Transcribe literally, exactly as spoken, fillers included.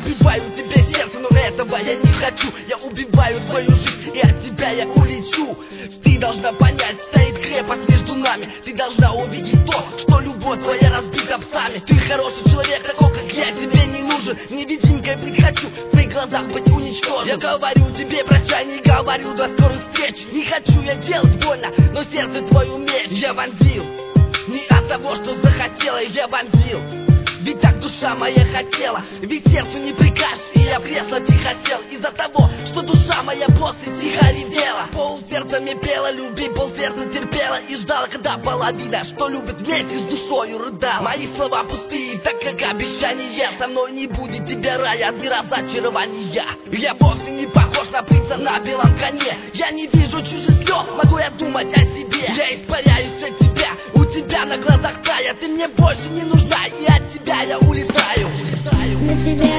разбиваю тебе сердце, но этого я не хочу. Я убиваю твою жизнь, и от тебя я улечу. Ты должна понять, стоит крепость между нами. Ты должна увидеть то, что любовь твоя разбита псами. Ты хороший человек, такой как я, тебе не нужен. Невидимкой быть хочу, в твоих глазах быть уничтожен. Я говорю тебе прощай, не говорю до скорой встречи. Не хочу я делать больно, но сердце твою меч я вонзил. Не от того, что захотела, я вонзил. Ведь так душа моя хотела, ведь сердцу не прикажешь, и я в кресло тихо сел. Из-за того, что душа моя после тихо ревела. Пол сердцами пела, люби, пол сердца терпела и ждала, когда половина, что любит вместе с душою, рыдала. Мои слова пустые, так как обещания. Со мной не будет тебя рая, одни разочарования. Я вовсе не похож на принца на белом коне. Я не вижу чужих слез, могу я думать о себе. Я испаряюсь от тебя, у тебя на глазах тая. Ты мне больше не нужна, и от тебя я улетаю. На тебя